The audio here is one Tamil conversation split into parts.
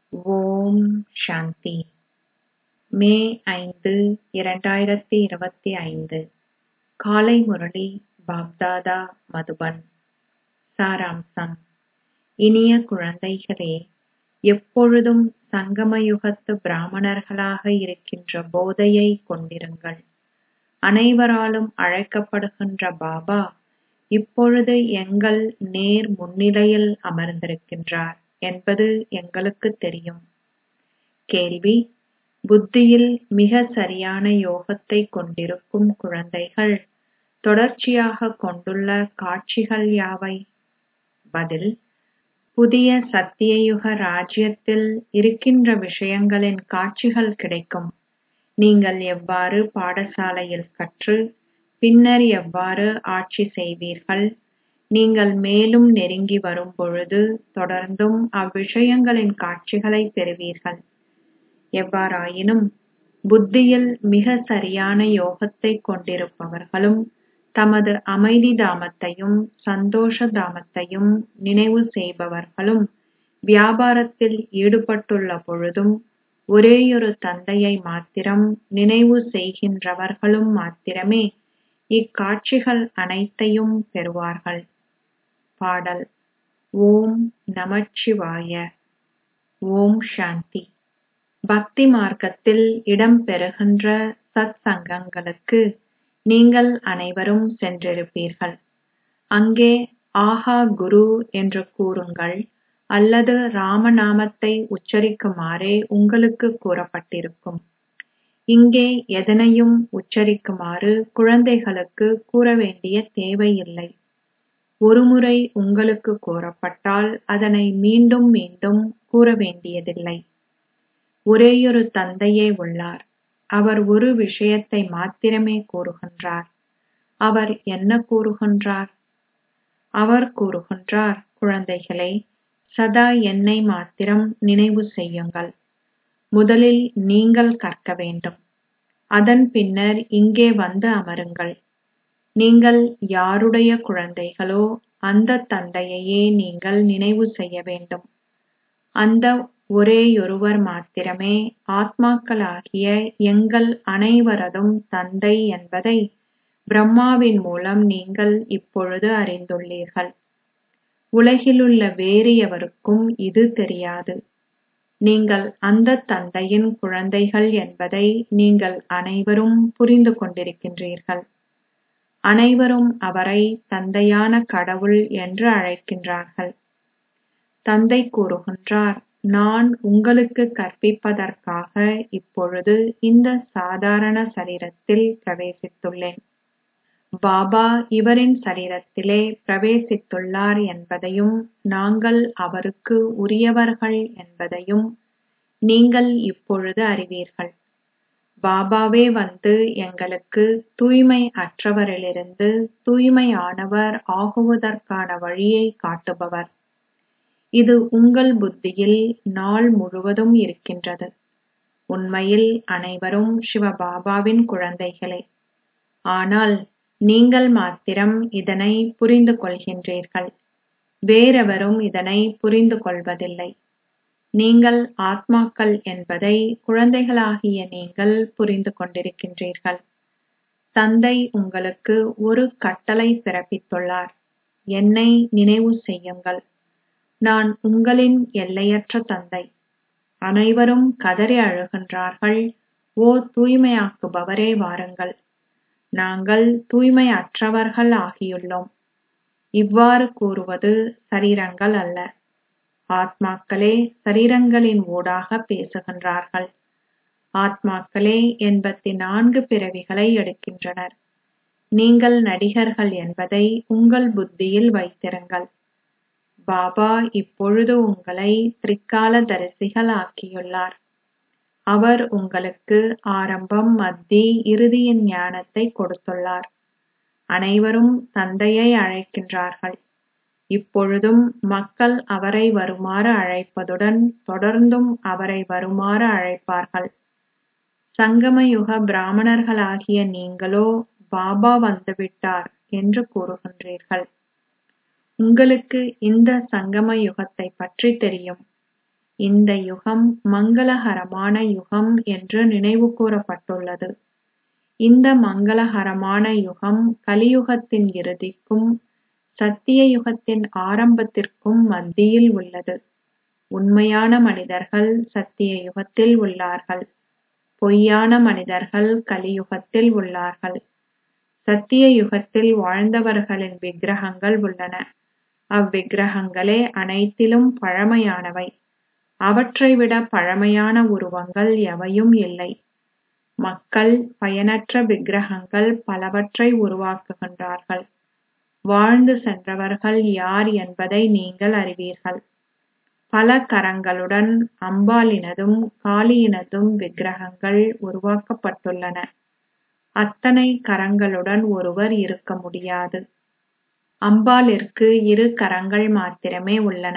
ஓம் சாந்தி. மே 5, 2025 காலை முரளி பாப்தாதா மதுபன். சாராம்சம். இனிய குழந்தைகளே, எப்பொழுதும் சங்கமயுகத்து பிராமணர்களாக இருக்கின்ற போதையை கொண்டிருங்கள். அனைவராலும் அழைக்கப்படுகின்ற பாபா இப்பொழுது எங்கள் நேர் முன்னிலையில் அமர்ந்திருக்கின்றார் என்பது எங்களுக்கு தெரியும். கேள்வி: புத்தியில் மிக சரியான யோகத்தை கொண்டிருக்கும் குழந்தைகள் தொடர்ச்சியாக கொண்டுள்ள காட்சிகள் யாவை? பதில்: புதிய சத்தியயுக ராஜ்யத்தில் இருக்கின்ற விஷயங்களின் காட்சிகள் கிடைக்கும். நீங்கள் எவ்வாறு பாடசாலையில் கற்று பின்னர் எவ்வாறு ஆட்சி செய்வீர்கள். நீங்கள் மேலும் நெருங்கி வரும் பொழுது தொடர்ந்தும் அவ்விஷயங்களின் காட்சிகளை பெறுவீர்கள். எவ்வாறாயினும் புத்தியில் மிக சரியான யோகத்தை கொண்டிருப்பவர்களும் தமது அமைதி தாமத்தையும் சந்தோஷ தாமத்தையும் நினைவு செய்பவர்களும் வியாபாரத்தில் ஈடுபட்டுள்ள பொழுதும் ஒரேயொரு தந்தையை மாத்திரம் நினைவு செய்கின்றவர்களும் மாத்திரமே இக்காட்சிகள் அனைத்தையும் பெறுவார்கள். பாடல். ஓம் நமச்சிவாய. ஓம் சாந்தி. பக்தி மார்க்கத்தில் இடம்பெறுகின்ற சத் சங்கங்களுக்கு நீங்கள் அனைவரும் சென்றிருப்பீர்கள். அங்கே ஆஹா குரு என்று கூறுங்கள் அல்லது ராமநாமத்தை உச்சரிக்குமாறே உங்களுக்கு கூறப்பட்டிருக்கும். இங்கே எதனையும் உச்சரிக்குமாறு குழந்தைகளுக்கு கூற வேண்டிய தேவையில்லை. ஒருமுறை உங்களுக்கு கூறப்பட்டால் அதனை மீண்டும் மீண்டும் கூற வேண்டியதில்லை. ஒரேயொரு தந்தையே உள்ளார். அவர் ஒரு விஷயத்தை மாத்திரமே கூறுகின்றார். அவர் என்ன கூறுகின்றார்? அவர் கூறுகின்றார், குழந்தைகளே, சதா என்னை மாத்திரம் நினைவு செய்யுங்கள். முதலில் நீங்கள் கற்க வேண்டும். அதன் பின்னர் இங்கே வந்து அமருங்கள். நீங்கள் யாருடைய குழந்தைகளோ அந்த தந்தையையே நீங்கள் நினைவு செய்ய வேண்டும். அந்த ஒரேயொருவர் மாத்திரமே ஆத்மாக்களாகிய எங்கள் அனைவரதும் தந்தை என்பதை பிரம்மாவின் மூலம் நீங்கள் இப்பொழுது அறிந்துள்ளீர்கள். உலகிலுள்ள வேறு எவருக்கும் இது தெரியாது. நீங்கள் அந்த தந்தையின் குழந்தைகள் என்பதை நீங்கள் அனைவரும் புரிந்து கொண்டிருக்கின்றீர்கள். அனைவரும் அவரை தந்தையான கடவுள் என்று அழைக்கின்றார்கள். தந்தை கூறுகின்றார், நான் உங்களுக்கு கற்பிப்பதற்காக இப்பொழுது இந்த சாதாரண சரீரத்தில் பிரவேசித்துள்ளேன். பாபா இவரின் சரீரத்திலே பிரவேசித்துள்ளார் என்பதையும் நாங்கள் அவருக்கு உரியவர்கள் என்பதையும் நீங்கள் இப்பொழுது அறிவீர்கள். பாபாவே வந்து எங்களுக்கு தூய்மை அற்றவரிலிருந்து தூய்மையானவர் ஆகுவதற்கான வழியை காட்டுபவர். இது உங்கள் புத்தியில் நாள் முழுவதும் இருக்கின்றது. உண்மையில் அனைவரும் சிவபாபாவின் குழந்தைகளே. ஆனால் நீங்கள் மாத்திரம் இதனை புரிந்து கொள்கின்றீர்கள். வேறெவரும் இதனை புரிந்து கொள்வதில்லை. நீங்கள் ஆத்மாக்கள் என்பதை குழந்தைகளாகிய நீங்கள் புரிந்து கொண்டிருக்கின்றீர்கள். தந்தை உங்களுக்கு ஒரு கட்டளை பிறப்பித்துள்ளார். என்னை நினைவு செய்யுங்கள். நான் உங்களின் எல்லையற்ற தந்தை. அனைவரும் கதறி அழுகின்றார்கள், ஓ தூய்மையாக்குபவரே வாருங்கள். நாங்கள் தூய்மையற்றவர்கள் ஆகியுள்ளோம். இவ்வாறு கூறுவது சரீரங்கள் அல்ல. ஆத்மாக்களே சரீரங்களின் ஊடாக பேசுகின்றார்கள். ஆத்மாக்களே 84 பிறவிகளை எடுக்கின்றனர். நீங்கள் நடிகர்கள் என்பதை உங்கள் புத்தியில் வைத்திருங்கள். பாபா இப்பொழுது உங்களை திரிகாலதரிசிகள் ஆக்கியுள்ளார். அவர் உங்களுக்கு ஆரம்பம், மத்தி, இறுதியின் ஞானத்தை கொடுத்துள்ளார். அனைவரும் தந்தையை அழைக்கின்றார்கள். இப்பொழுதும் மக்கள் அவரை வருமாறு அழைப்பதுடன் தொடர்ந்தும் அவரை வருமாறு அழைப்பார்கள். சங்கமயுக பிராமணர்களாகிய நீங்களோ பாபா வந்துவிட்டார் என்று கூறுகின்றீர்கள். உங்களுக்கு இந்த சங்கம யுகத்தை பற்றி தெரியும். இந்த யுகம் மங்களகரமான யுகம் என்று நினைவு கூறப்பட்டுள்ளது. இந்த மங்களகரமான யுகம் கலியுகத்தின் இறுதிக்கும் சத்திய யுகத்தின் ஆரம்பத்திற்கும் மத்தியில் உள்ளது. உண்மையான மனிதர்கள் சத்திய யுகத்தில் உள்ளார்கள். பொய்யான மனிதர்கள் கலியுகத்தில் உள்ளார்கள். சத்திய யுகத்தில் வாழ்ந்தவர்களின் விக்கிரகங்கள் உள்ளன. அவ்விக்கிரகங்களே அனைத்திலும் பழமையானவை. அவற்றை விட பழமையான உருவங்கள் எவையும் இல்லை. மக்கள் பயனற்ற விக்கிரகங்கள் பலவற்றை உருவாக்குகின்றார்கள். வாழ்ந்து சென்றவர்கள் யார் என்பதை நீங்கள் அறிவீர்கள். பல கரங்களுடன் அம்பாளினதும் காளியினதும் விக்கிரகங்கள் உருவாக்கப்பட்டுள்ளன. அத்தனை கரங்களுடன் ஒருவர் இருக்க முடியாது. அம்பாளிற்கு 2 கரங்கள் மாத்திரமே உள்ளன.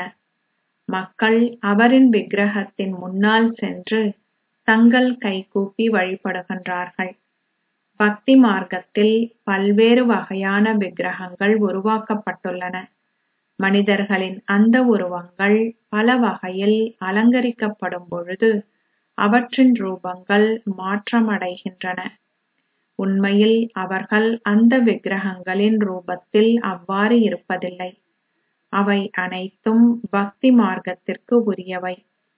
மக்கள் அவரின் விக்கிரகத்தின் முன்னால் சென்று தங்கள் கைகூப்பி வழிபடுகின்றார்கள். பக்தி மார்க்கத்தில் பல்வேறு வகையான விக்கிரகங்கள் உருவாக்கப்பட்டுள்ளன. மனிதர்களின் அந்த உருவங்கள் பல வகையில் அலங்கரிக்கப்படும் பொழுது அவற்றின் ரூபங்கள் மாற்றமடைகின்றன. உண்மையில் அவர்கள் அந்த விக்கிரகங்களின் ரூபத்தில் அவ்வாறு இருப்பதில்லை. அவை அனைத்தும் பக்தி மார்க்கத்திற்கு உரியவை.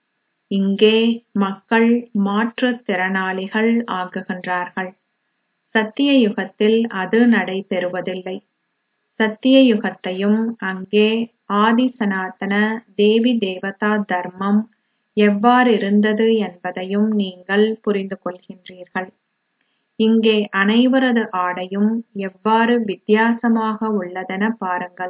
இங்கே மக்கள் மாற்றுத்திறனாளிகள் ஆகுகின்றார்கள். சத்திய யுகத்தில் அது நடைபெறுவதில்லை. சத்திய யுகத்தையும் அங்கே ஆதி சனாதன தேவி தேவதா தர்மம் எவ்வாறிருந்தது என்பதையும் நீங்கள் புரிந்து கொள்கின்றீர்கள். இங்கே அனைவரது ஆடையும் எவ்வாறு வித்தியாசமாக உள்ளதென பாருங்கள்.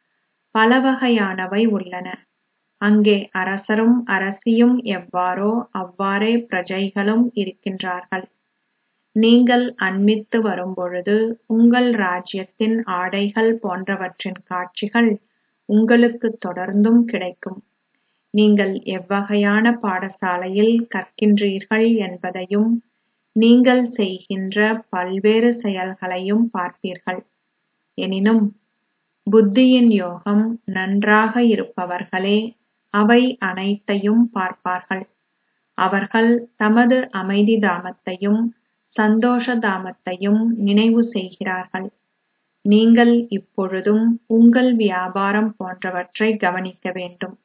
பல வகையானவை உள்ளன. அங்கே அரசரும் அரசியும் எவ்வாறோ அவ்வாறே பிரஜைகளும் இருக்கின்றார்கள். நீங்கள் அண்மித்து வரும்பொழுது உங்கள் ராஜ்யத்தின் ஆடைகள் போன்றவற்றின் காட்சிகள் உங்களுக்கு தொடர்ந்தும் கிடைக்கும். நீங்கள் எவ்வகையான பாடசாலையில் கற்கின்றீர்கள் என்பதையும் நீங்கள் செய்கின்ற பல்வேறு செயல்களையும் பார்ப்பீர்கள். எனினும் புத்தியின் யோகம் நன்றாக இருப்பவர்களே அவை அனைத்தையும் பார்ப்பார்கள். அவர்கள் தமது அமைதி தாமத்தையும் சந்தோஷ தாமத்தையும் நினைவு செய்கிறார்கள். நீங்கள் இப்பொழுதும் உங்கள் வியாபாரம் போன்றவற்றை கவனிக்க வேண்டும்.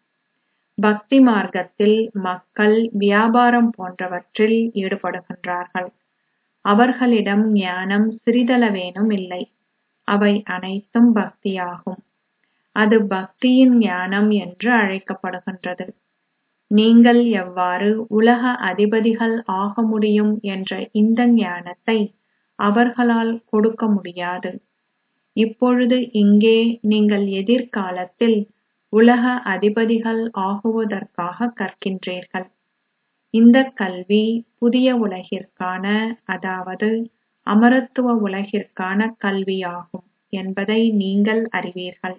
பக்தி மார்க்கத்தில் மக்கள் வியாபாரம் போன்றவற்றில் ஈடுபடுகின்றார்கள். அவர்களிடம் ஞானம் சிறிதளவேனும் இல்லை. அவை அனைத்தும் பக்தியாகும். அது பக்தியின் ஞானம் என்று அழைக்கப்படுகின்றது. நீங்கள் எவ்வாறு உலக அதிபதிகள் ஆக முடியும் என்ற இந்த ஞானத்தை அவர்களால் கொடுக்க முடியாது. இப்பொழுது இங்கே நீங்கள் எதிர்காலத்தில் உலக அதிபதிகள் ஆகுவதற்காக கற்கின்றீர்கள். இந்த கல்வி புதிய உலகிற்கான, அதாவது அமரத்துவ உலகிற்கான கல்வியாகும் என்பதை நீங்கள் அறிவீர்கள்.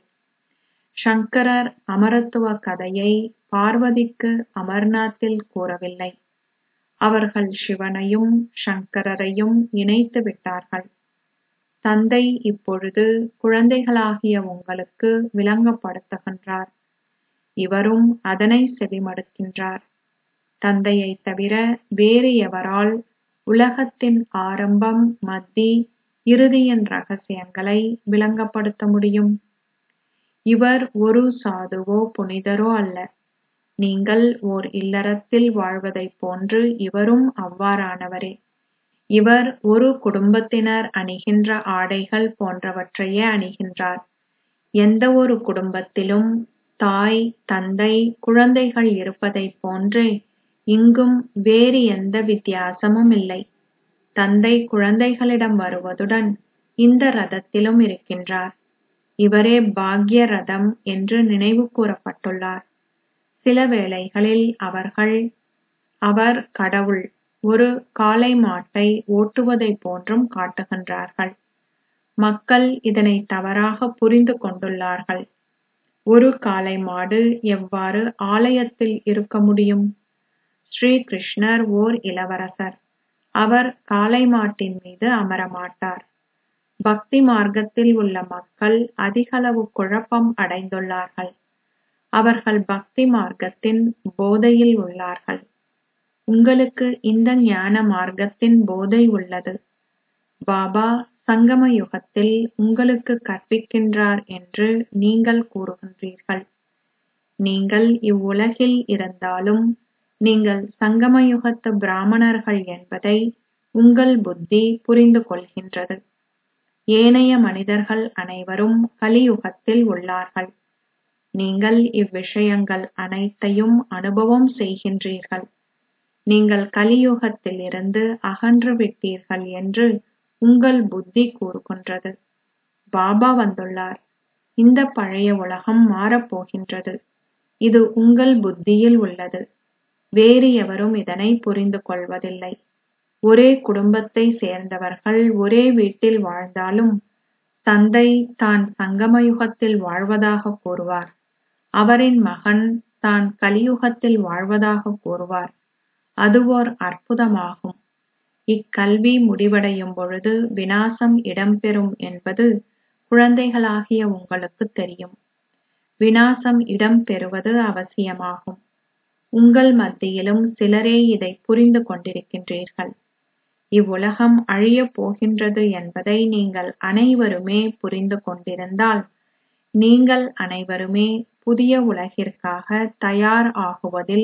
சங்கரர் அமரத்துவ கதையை பார்வதிக்கு அமர்நாத்தில் கூறவில்லை. அவர்கள் சிவனையும் சங்கரரையும் இணைத்து விட்டார்கள். தந்தை இப்பொழுது குழந்தைகளாகிய உங்களுக்கு விளங்கப்படுத்துகின்றார். இவரும் அதனை செவிமடுக்கின்றார். தந்தையைத் தவிர வேறு எவரால் உலகத்தின் ஆரம்பம், மத்தி, இறுதியின் ரகசியங்களை விளங்கப்படுத்த முடியும்? இவர் ஒரு சாதுவோ புனிதரோ அல்ல. நீங்கள் ஓர் இல்லறத்தில் வாழ்வதைப் போன்று இவரும் அவ்வாறானவரே. இவர் ஒரு குடும்பத்தினர் அணிகின்ற ஆடைகள் போன்றவற்றையே அணிகின்றார். எந்த ஒரு குடும்பத்திலும் தாய், தந்தை, குழந்தைகள் இருப்பதைப் போன்றே இங்கும் வேறு எந்த வித்தியாசமும் இல்லை. தந்தை குழந்தைகளிடம் வருவதுடன் இந்த ரதத்திலும் இருக்கின்றார். இவரே பாக்ய ரதம் என்று நினைவு கூறப்பட்டுள்ளார். சில வேளைகளில் அவர் கடவுள் ஒரு காளை மாட்டை ஓட்டுவதைப் போன்றும் காட்டுகின்றார்கள். மக்கள் இதனை தவறாக புரிந்து கொண்டுள்ளார்கள். ஒரு காளை மாடு எவ்வாறு ஆலயத்தில் இருக்க முடியும்? ஸ்ரீ கிருஷ்ணர் ஓர் இளவரசர். அவர் காளை மாட்டின் மீது அமரமாட்டார். பக்தி மார்க்கத்தில் உள்ள மக்கள் அதிகளவு குழப்பம் அடைந்துள்ளார்கள். அவர்கள் பக்தி மார்க்கத்தின் போதையில் உள்ளார்கள். உங்களுக்கு இந்த ஞான மார்க்கத்தின் போதை உள்ளது. பாபா சங்கம யுகத்தில் உங்களுக்கு கற்பிக்கின்றார் என்று நீங்கள் கூறுகின்றீர்கள். நீங்கள் இவ்வுலகில் இருந்தாலும் நீங்கள் சங்கமயுகத்து பிராமணர்கள் என்பதை உங்கள் புத்தி புரிந்து கொள்கின்றது. ஏனைய மனிதர்கள் அனைவரும் கலியுகத்தில் உள்ளார்கள். நீங்கள் இவ்விஷயங்கள் அனைத்தையும் அனுபவம் செய்கின்றீர்கள். நீங்கள் கலியுகத்தில் இருந்து அகன்று விட்டீர்கள் என்று உங்கள் புத்தி கூறுகின்றது. பாபா வந்துள்ளார். இந்த பழைய உலகம் மாறப்போகின்றது. இது உங்கள் புத்தியில் உள்ளது. வேறு எவரும் இதனை புரிந்து கொள்வதில்லை. ஒரே குடும்பத்தை சேர்ந்தவர்கள் ஒரே வீட்டில் வாழ்ந்தாலும் தந்தை தான் சங்கமயுகத்தில் வாழ்வதாக கூறுவார். அவரின் மகன் தான் கலியுகத்தில் வாழ்வதாக கூறுவார். அது ஓர் அற்புதமாகும். இக்கல்வி முடிவடையும் பொழுது விநாசம் இடம்பெறும் என்பது குழந்தைகளாகிய உங்களுக்கு தெரியும். விநாசம் இடம்பெறுவது அவசியமாகும். உங்கள் மத்தியிலும் சிலரே இதை புரிந்து கொண்டிருக்கின்றீர்கள். இவ்வுலகம் அழியப் போகின்றது என்பதை நீங்கள் அனைவருமே புரிந்து கொண்டிருந்தால் நீங்கள் அனைவருமே புதிய உலகிற்காக தயார் ஆகுவதில்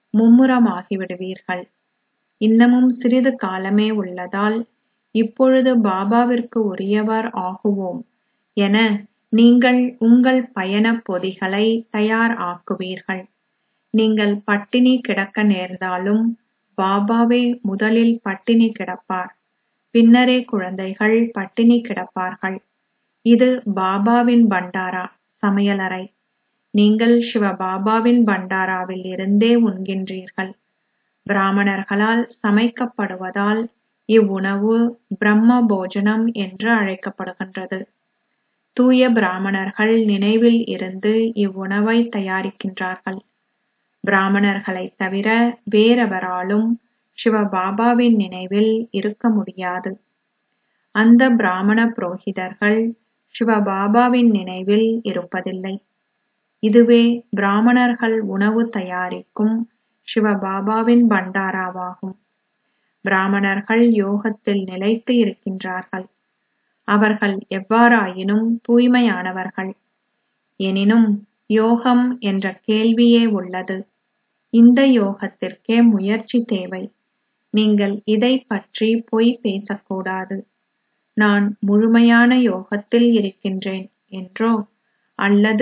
மும்முரமாகிவிடுவீர்கள். இன்னமும் சிறிது காலமே உள்ளதால் இப்பொழுது பாபாவிற்கு உரியவர் ஆகுவோம் என நீங்கள் உங்கள் பயண பொதிகளை தயார் ஆக்குவீர்கள். நீங்கள் பட்டினி கிடக்க நேர்ந்தாலும் பாபாவே முதலில் பட்டினி கிடப்பார். பின்னரே குழந்தைகள் பட்டினி கிடப்பார்கள். இது பாபாவின் பண்டாரா, சமையலறை. நீங்கள் சிவபாபாவின் பண்டாராவில் இருந்தே உண்கின்றீர்கள். பிராமணர்களால் சமைக்கப்படுவதால் இவ்வுணவு பிரம்ம போஜனம் என்று அழைக்கப்படுகின்றது. தூய பிராமணர்கள் நினைவில் இருந்து இவ்வுணவை தயாரிக்கின்றார்கள். பிராமணர்களைத் தவிர வேறெவராலும் சிவபாபாவின் நினைவில் இருக்க முடியாது. அந்த பிராமண புரோகிதர்கள் சிவபாபாவின் நினைவில் இருப்பதில்லை. இதுவே பிராமணர்கள் உணவு தயாரிக்கும் சிவபாபாவின் பண்டாராவாகும். பிராமணர்கள் யோகத்தில் நிலைத்து இருக்கின்றார்கள். அவர்கள் எவ்வாறாயினும் தூய்மையானவர்கள். எனினும் யோகம் என்ற கேள்வியே உள்ளது. இந்த யோகத்திற்கே முயற்சி தேவை. நீங்கள் இதை பற்றி பொய் பேசக்கூடாது. நான் முழுமையான யோகத்தில் இருக்கின்றேன் என்றோ அல்லது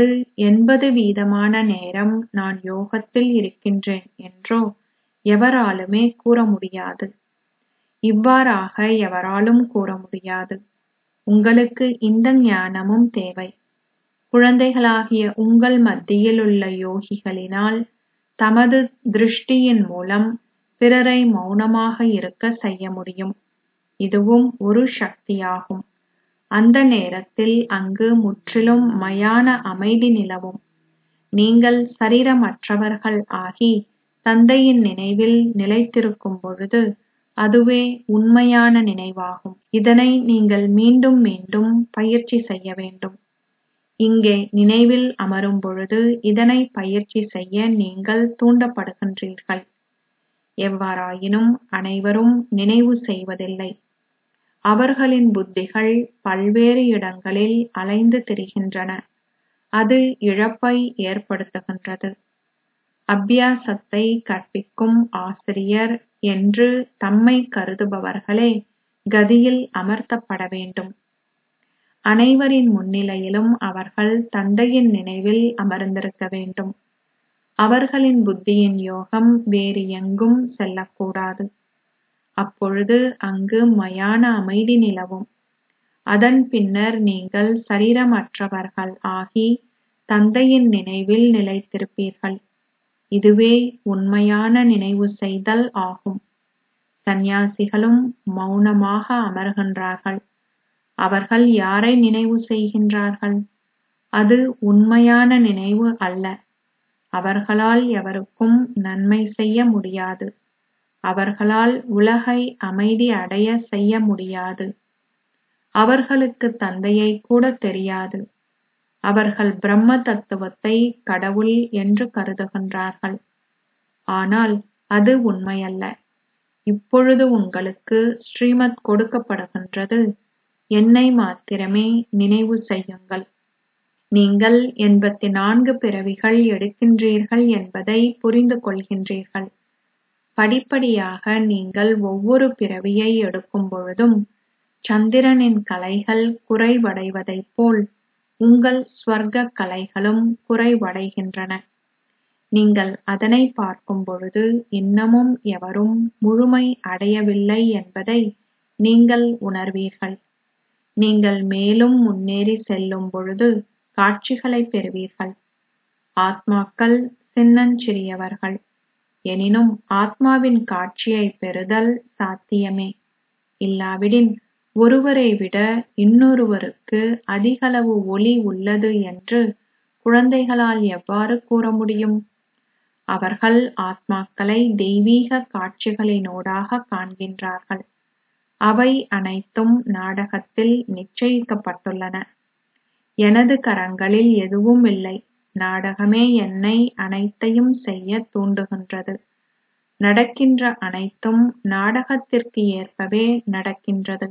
80% நேரம் நான் யோகத்தில் இருக்கின்றேன் என்றோ எவராலுமே கூற முடியாது. இவ்வாறாக எவராலும் கூற முடியாது. உங்களுக்கு இந்த ஞானமும் தேவை. குழந்தைகளாகிய உங்கள் மத்தியிலுள்ள யோகிகளினால் தமது திருஷ்டியின் மூலம் பிறரை மௌனமாக இருக்க செய்ய முடியும். இதுவும் ஒரு சக்தியாகும். அந்த நேரத்தில் அங்கு முற்றிலும் மயான அமைதி நிலவும். நீங்கள் சரீரமற்றவர்கள் ஆகி தந்தையின் நினைவில் நிலைத்திருக்கும் பொழுது அதுவே உண்மையான நினைவாகும். இதனை நீங்கள் மீண்டும் மீண்டும் பயிற்சி செய்ய வேண்டும். இங்கே நினைவில் அமரும் பொழுது இதனை பயிற்சி செய்ய நீங்கள் தூண்டப்படுகின்றீர்கள். எவ்வாறாயினும் அனைவரும் நினைவு செய்வதில்லை. அவர்களின் புத்திகள் பல்வேறு இடங்களில் அலைந்து திரிகின்றன. அது இழப்பை ஏற்படுத்துகின்றது. அபியாசத்தை கற்பிக்கும் ஆசிரியர் என்று தம்மை கருதுபவர்களே கதியில் அமர்த்தப்பட வேண்டும். அனைவரின் முன்னிலையிலும் அவர்கள் தந்தையின் நினைவில் அமர்ந்திருக்க வேண்டும். அவர்களின் புத்தியின் யோகம் வேறு எங்கும் செல்லக்கூடாது. அப்பொழுது அங்கு மயான அமைதி நிலவும். அதன் பின்னர் நீங்கள் சரீரமற்றவர்கள் ஆகி தந்தையின் நினைவில் நிலைத்திருப்பீர்கள். இதுவே உண்மையான நினைவு செய்தல் ஆகும். சந்நியாசிகளும் மௌனமாக அமர்கின்றார்கள். அவர்கள் யாரை நினைவு செய்கின்றார்கள்? அது உண்மையான நினைவு அல்ல. அவர்களால் எவருக்கும் நன்மை செய்ய முடியாது. அவர்களால் உலகை அமைதி அடைய செய்ய முடியாது. அவர்களுக்கு தந்தையை கூட தெரியாது. அவர்கள் பிரம்ம தத்துவத்தை கடவுள் என்று கருதுகின்றார்கள். ஆனால் அது உண்மையல்ல. இப்பொழுது உங்களுக்கு ஸ்ரீமத் கொடுக்கப்படுகின்றது. என்னை மாத்திரமே நினைவு செய்யுங்கள். நீங்கள் 84 பிறவிகள் எடுக்கின்றீர்கள் என்பதை புரிந்து கொள்கின்றீர்கள். படிப்படியாக நீங்கள் ஒவ்வொரு பிறவியை எடுக்கும் பொழுதும் சந்திரனின் கலைகள் குறைவடைவதைப் போல் உங்கள் ஸ்வர்க்க கலைகளும் குறைவடைகின்றன. நீங்கள் அதனை பார்க்கும் பொழுது இன்னமும் எவரும் முழுமை அடையவில்லை என்பதை நீங்கள் உணர்வீர்கள். நீங்கள் மேலும் முன்னேறி செல்லும் பொழுது காட்சிகளை பெறுவீர்கள். ஆத்மாக்கள் சின்னஞ்சிறியவர்கள். எனினும் ஆத்மாவின் காட்சியை பெறுதல் சாத்தியமே. இல்லாவிடின் ஒருவரை விட இன்னொருவருக்கு அதிகளவு ஒளி உள்ளது என்று குழந்தைகளால் எவ்வாறு கூற முடியும்? அவர்கள் ஆத்மாக்களை தெய்வீக காட்சிகளினூடாக காண்கின்றார்கள். அவை அனைத்தும் நாடகத்தில் நிச்சயிக்கப்பட்டுள்ளன. எனது கரங்களில் எதுவும் இல்லை. நாடகமே என்னை அனைத்தையும் செய்ய தூண்டுகின்றது. நடக்கின்ற அனைத்தும் நாடகத்திற்கு ஏற்பவே நடக்கின்றது.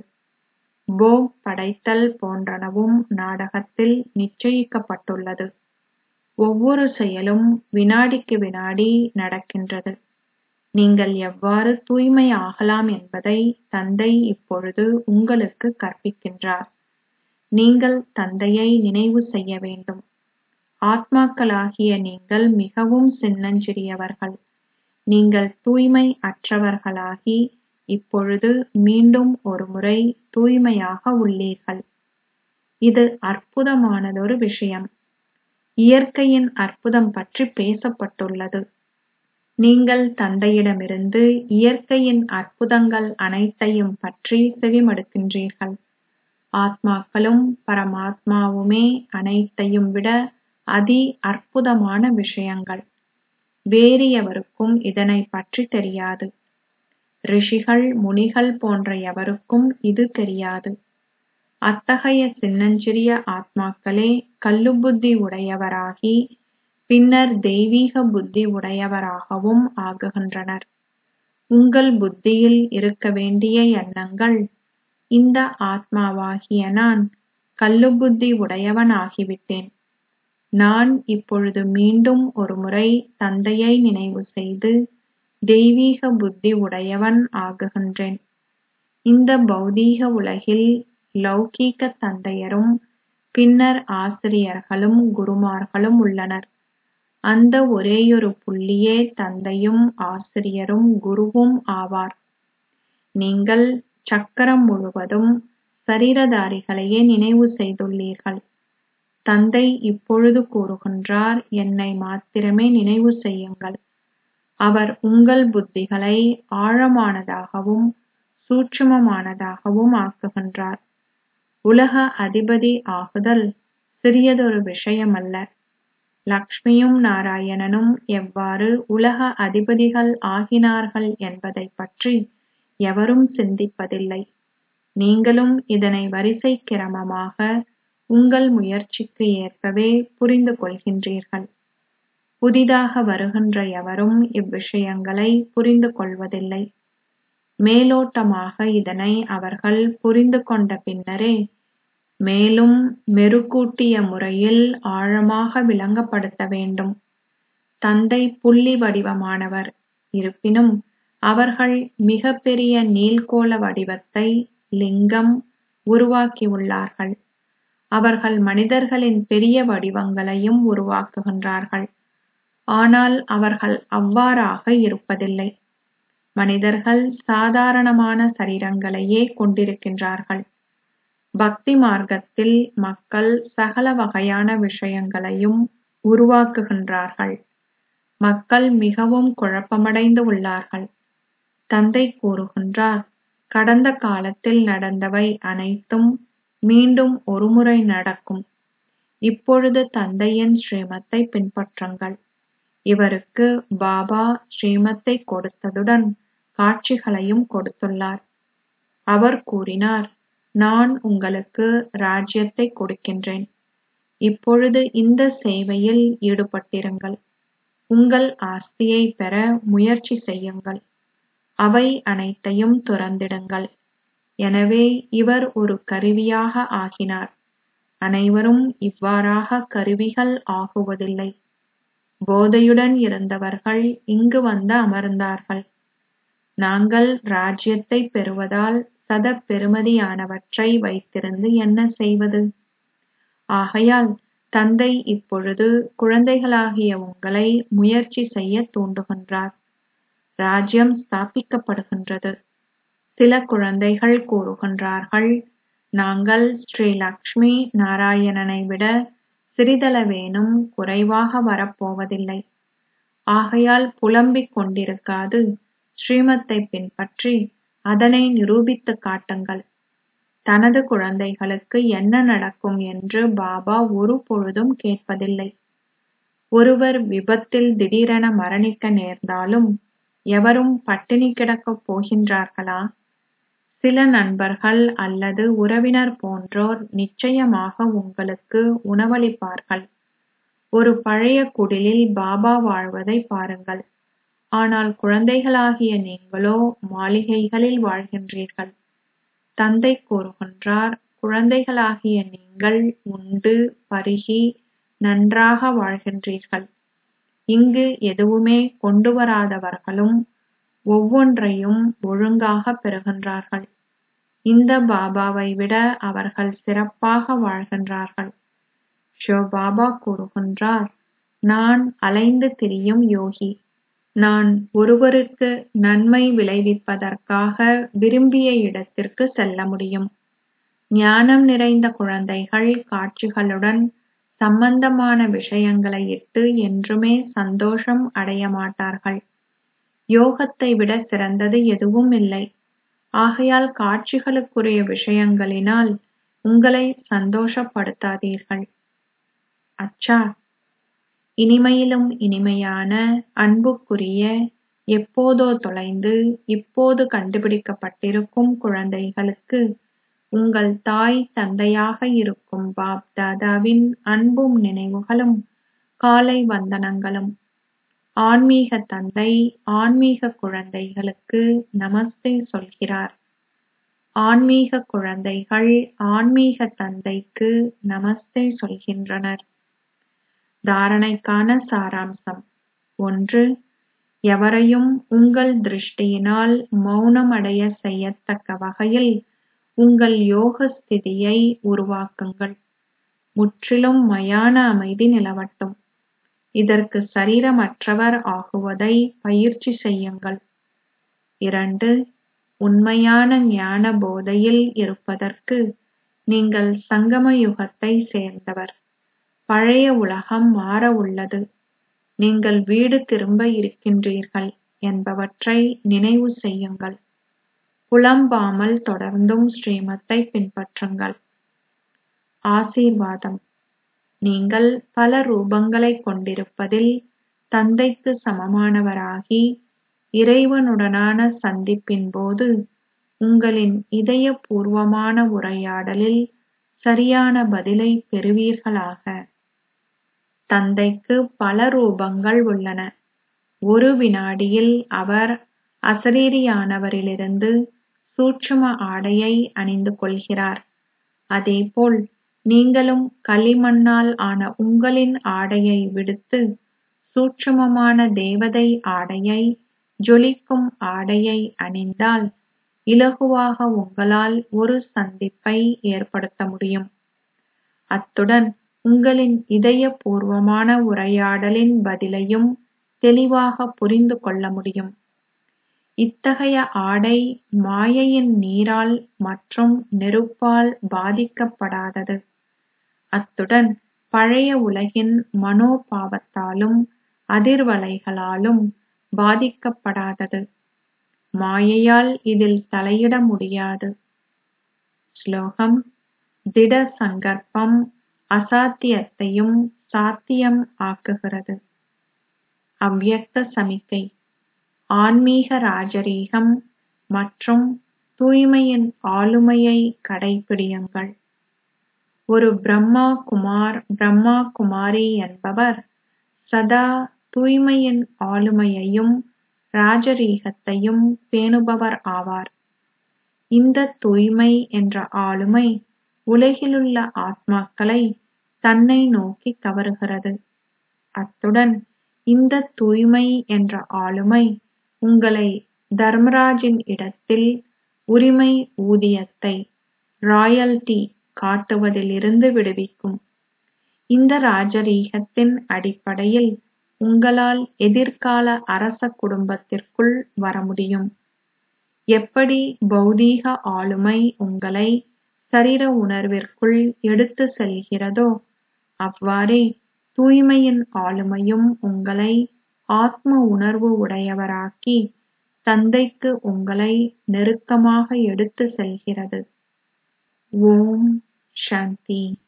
போக் படைத்தல் போன்றனவும் நாடகத்தில் நிச்சயிக்கப்பட்டுள்ளது. ஒவ்வொரு செயலும் வினாடிக்கு வினாடி நடக்கின்றது. நீங்கள் எவ்வாறு தூய்மை ஆகலாம் என்பதை தந்தை இப்பொழுது உங்களுக்கு கற்பிக்கின்றார். நீங்கள் தந்தையை நினைவு செய்ய வேண்டும். ஆத்மாக்களாகிய நீங்கள் மிகவும் சின்னஞ்சிறியவர்கள். நீங்கள் தூய்மை அற்றவர்களாகி இப்பொழுது மீண்டும் ஒருமுறை தூய்மையாக உள்ளீர்கள். இது அற்புதமானதொரு விஷயம். இயற்கையின் அற்புதம் பற்றி பேசப்பட்டுள்ளது. நீங்கள் தந்தையிடமிருந்து இயற்கையின் அற்புதங்கள் அனைத்தையும் பற்றி செவிமடுக்கின்றீர்கள். ஆத்மாக்களும் பரமாத்மாவுமே அனைத்தையும் விட அதி அற்புதமான விஷயங்கள். வேறு எவருக்கும் இதனை பற்றி தெரியாது. ரிஷிகள் முனிகள் போன்ற எவருக்கும் இது தெரியாது. அத்தகைய சின்னஞ்சிறிய ஆத்மாக்களே கல்லுப்புத்தி உடையவராகி பின்னர் தெய்வீக புத்தி உடையவராகவும் ஆகுகின்றனர். உங்கள் புத்தியில் இருக்க வேண்டிய எண்ணங்கள், இந்த ஆத்மாவாகிய நான் கல்லுப்புத்தி உடையவன் ஆகிவிட்டேன். நான் இப்பொழுது மீண்டும் ஒருமுறை தந்தையை நினைவு செய்து தெய்வீக புத்தி உடையவன் ஆகுகின்றேன். இந்த பௌதீக உலகில் லௌகீக தந்தையரும் பின்னர் ஆசிரியர்களும் குருமார்களும் உள்ளனர். அந்த ஒரேயொரு புள்ளியே தந்தையும் ஆசிரியரும் குருவும் ஆவார். நீங்கள் சக்கரம் முழுவதும் சரீரதாரிகளையே நினைவு செய்துள்ளீர்கள். தந்தை இப்பொழுது கூறுகின்றார், என்னை மாத்திரமே நினைவு செய்யுங்கள். அவர் உங்கள் புத்திகளை ஆழமானதாகவும் சூட்சுமமானதாகவும் ஆக்குகின்றார். உலக அதிபதி ஆகுதல் சிறியதொரு விஷயமல்ல. லக்ஷ்மியும் நாராயணனும் எவ்வாறு உலக அதிபதிகள் ஆகினார்கள் என்பதைப் பற்றி எவரும் சிந்திப்பதில்லை. நீங்களும் இதனை வரிசை கிரமமாக உங்கள் முயற்சிக்கு ஏற்பவே புரிந்து கொள்கின்றீர்கள். புதிதாக வருகின்ற எவரும் இவ்விஷயங்களை புரிந்து கொள்வதில்லை. மேலோட்டமாக இதனை அவர்கள் புரிந்து கொண்ட பின்னரே மேலும் மெருகூட்டிய முறையில் ஆழமாக விளங்கப்படுத்த வேண்டும். தந்தை புள்ளி வடிவமானவர். இருப்பினும் அவர்கள் மிக பெரிய நீள்கோள வடிவத்தை லிங்கம் உருவாக்கியுள்ளார்கள். அவர்கள் மனிதர்களின் பெரிய வடிவங்களையும் உருவாக்குகின்றார்கள். ஆனால் அவர்கள் அவ்வாறாக இருப்பதில்லை. மனிதர்கள் சாதாரணமான சரீரங்களையே கொண்டிருக்கின்றார்கள். பக்தி மார்க்கத்தில் மக்கள் சகல வகையான விஷயங்களையும் உருவாக்குகின்றார்கள். மக்கள் மிகவும் குழப்பமடைந்து உள்ளார்கள். தந்தை கூறுகின்றார், கடந்த காலத்தில் நடந்தவை அனைத்தும் மீண்டும் ஒருமுறை நடக்கும். இப்பொழுது தந்தையின் ஸ்ரீமத்தை பின்பற்றுங்கள். இவருக்கு பாபா ஸ்ரீமத்தை கொடுத்ததுடன் காட்சிகளையும் கொடுத்துள்ளார். அவர் கூறினார், நான் உங்களுக்கு ராஜ்யத்தை கொடுக்கின்றேன். இப்பொழுது இந்த சேவையில் ஈடுபட்டிருங்கள். உங்கள் ஆஸ்தியை பெற முயற்சி செய்யுங்கள். அவை அனைத்தையும் துறந்திடுங்கள். எனவே இவர் ஒரு கருவியாக ஆகினார். அனைவரும் இவ்வாறாக கருவிகள் ஆகுவதில்லை. போதையுடன் இருந்தவர்கள் இங்கு வந்து அமர்ந்தார்கள். நாங்கள் ராஜ்யத்தை பெறுவதால் சத பெறுமதியானவற்றை வைத்திருந்து என்ன செய்வது? ஆகையால் தந்தை இப்பொழுது குழந்தைகளாகிய உங்களை முயற்சி செய்ய தூண்டுகின்றார். ராஜ்யம் ஸ்தாபிக்கப்படுகின்றது. சில குழந்தைகள் கூறுகின்றார்கள், நாங்கள் ஸ்ரீ லக்ஷ்மி நாராயணனை விட சிறிதளவேனும் குறைவாக வரப்போவதில்லை. ஆகையால் புலம்பிக் கொண்டிருக்காது ஸ்ரீமத்தை பின்பற்றி அதனை நிரூபித்துக் காட்டுங்கள். தனது குழந்தைகளுக்கு என்ன நடக்கும் என்று பாபா ஒரு பொழுதும் கேட்பதில்லை. ஒருவர் விபத்தில் திடீரென மரணிக்க நேர்ந்தாலும் எவரும் பட்டினி கிடக்கப் போகின்றார்களா? சில நண்பர்கள் அல்லது உறவினர் போன்றோர் நிச்சயமாக உங்களுக்கு உணவளிப்பார்கள். ஒரு பழைய குடிலில் பாபா வாழ்வதை பாருங்கள். ஆனால் குழந்தைகளாகிய நீங்களோ மாளிகைகளில் வாழ்கின்றீர்கள். தந்தை கூறுகின்றார், குழந்தைகளாகிய நீங்கள் உண்டு பருகி நன்றாக வாழ்கின்றீர்கள். இங்கு எதுவுமே கொண்டு வராதவர்களும் ஒவ்வொன்றையும் ஒழுங்காக பெறுகின்றார்கள். இந்த பாபாவை விட அவர்கள் சிறப்பாக வாழ்கின்றார்கள். சிவபாபா கூறுகின்றார், நான் அலைந்து திரியும் யோகி. நான் ஒருவருக்கு நன்மை விளைவிப்பதற்காக விரும்பிய இடத்திற்கு செல்ல முடியும். ஞானம் நிறைந்த குழந்தைகள் காட்சிகளுடன் சம்பந்தமான விஷயங்களை இட்டு என்றுமே சந்தோஷம் அடைய மாட்டார்கள். யோகத்தை விட சிறந்தது எதுவும் இல்லை. ஆகையால் காட்சிகளுக்குரிய விஷயங்களினால் உங்களை சந்தோஷப்படுத்தாதீர்கள். அச்சா, இனிமையிலும் இனிமையான அன்புக்குரிய எப்போதோ தொலைந்து இப்போது கண்டுபிடிக்கப்பட்டிருக்கும் குழந்தைகளுக்கு உங்கள் தாய் தந்தையாக இருக்கும் பாப் தாதாவின் அன்பும் நினைவுகளும் காலை வந்தனங்களும். ஆன்மீக தந்தை ஆன்மீக குழந்தைகளுக்கு நமஸ்தே சொல்கிறார். ஆன்மீக குழந்தைகள் ஆன்மீக தந்தைக்கு நமஸ்தே சொல்கின்றனர். தாரணைக்கான சாராம்சம் 1. எவரையும் உங்கள் திருஷ்டியினால் மௌனமடைய செய்யத்தக்க வகையில் உங்கள் யோக ஸ்திதியை உருவாக்குங்கள். முற்றிலும் மயான அமைதி நிலவட்டும். இதற்கு சரீரமற்றவர் ஆகுவதை பயிற்சி செய்யுங்கள். 2. உண்மையான ஞான போதையில் இருப்பதற்கு நீங்கள் சங்கம யுகத்தை சேர்ந்தவர். பழைய உலகம் மாற உள்ளது. நீங்கள் வீடு திரும்ப இருக்கின்றீர்கள் என்பவற்றை நினைவு செய்யுங்கள். புலம்பாமல் தொடர்ந்தும் ஸ்ரீமத்தை பின்பற்றுங்கள். ஆசீர்வாதம். நீங்கள் பல ரூபங்களைக் கொண்டிருப்பதில் தந்தைக்கு சமமானவராகி இறைவனுடனான சந்திப்பின் போது உங்களின் இதயபூர்வமான உரையாடலில் சரியான பதிலை பெறுவீர்களாக. தந்தைக்கு பல ரூபங்கள் உள்ளன. ஒரு வினாடியில் அவர் அசரீரியானவரிலிருந்து சூட்சும ஆடையை அணிந்து கொள்கிறார். அதேபோல் நீங்களும் களிமண்ணால் ஆன உங்களின் ஆடையை விடுத்து சூட்சுமமான தேவதை ஆடையை, ஜொலிக்கும் ஆடையை அணிந்தால் இலகுவாக உங்களால் ஒரு சந்திப்பை ஏற்படுத்த முடியும். அத்துடன் உங்களின் இதயபூர்வமான உரையாடலின் பதிலையும் தெளிவாக புரிந்து கொள்ள முடியும். இத்தகைய ஆடை மாயையின் நீரால் மற்றும் நெருப்பால் பாதிக்கப்படாதது. அத்துடன் பழைய உலகின் மனோபாவத்தாலும் அதிர்வலைகளாலும் பாதிக்கப்படாதது. மாயையால் இதில் தலையிட முடியாது. ஸ்லோகம். திட சங்கற்பம் அசாத்தியத்தையும் சாத்தியம் ஆக்குகிறது. அவ்யக்த சமிக்கை. ஆன்மீக ராஜரீகம் மற்றும் தூய்மையின் ஆளுமையை கடைப்பிடியுங்கள். ஒரு பிரம்மா குமார் பிரம்மா குமாரி என்பவர் சதா தூய்மையின் ஆளுமையையும் ராஜரீகத்தையும் பேணுபவர் ஆவார். இந்த தூய்மை என்ற ஆளுமை உலகிலுள்ள ஆத்மாக்களை தன்னை நோக்கி கவருகிறது. அத்துடன் இந்த தூய்மை என்ற ஆளுமை உங்களை தர்மராஜின் இடத்தில் உரிமை ஊதியத்தை ராயல்டி காட்டுவதிலிருந்து விடுவிக்கும். இந்த ராஜரீகத்தின் அடிப்படையில் உங்களால் எதிர்கால அரச குடும்பத்திற்குள் வர முடியும். எப்படி பௌதீக ஆளுமை உங்களை சரீர உணர்விற்குள் எடுத்து செல்கிறதோ அவ்வாறே தூய்மையின் ஆளுமையும் உங்களை ஆத்ம உணர்வு உடையவராக்கி தந்தைக்கு உங்களை நெருக்கமாக எடுத்து செல்கிறது. ஓம் சாந்தி.